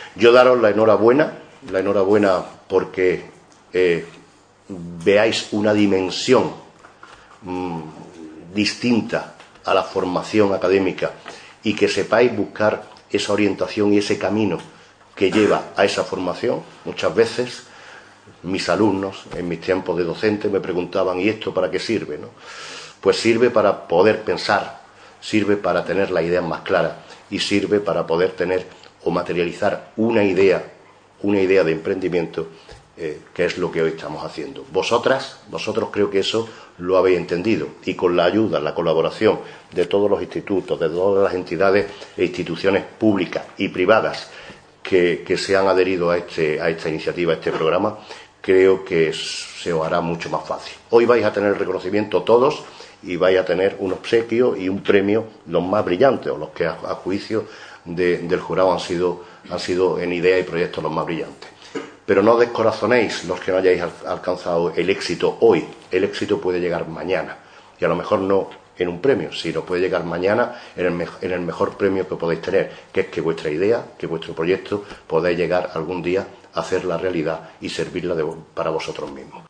Yo daros la enhorabuena porque veáis una dimensión distinta a la formación académica y que sepáis buscar esa orientación y ese camino que lleva a esa formación. Muchas veces mis alumnos, en mis tiempos de docente, me preguntaban: ¿y esto para qué sirve, no? Pues sirve para poder pensar, sirve para tener las ideas más claras y sirve para poder tener o materializar una idea de emprendimiento, que es lo que hoy estamos haciendo. Vosotros creo que eso lo habéis entendido, y con la ayuda, la colaboración de todos los institutos, de todas las entidades e instituciones públicas y privadas que se han adherido a esta iniciativa, a este programa, creo que se os hará mucho más fácil. Hoy vais a tener el reconocimiento todos y vais a tener un obsequio y un premio los más brillantes, o los que a juicio del jurado han sido en idea y proyectos los más brillantes. Pero no descorazonéis los que no hayáis alcanzado el éxito hoy. El éxito puede llegar mañana, y a lo mejor no en un premio, sino puede llegar mañana en el mejor premio que podéis tener, que es que vuestra idea, que vuestro proyecto podáis llegar algún día a hacerla realidad y servirla para vosotros mismos.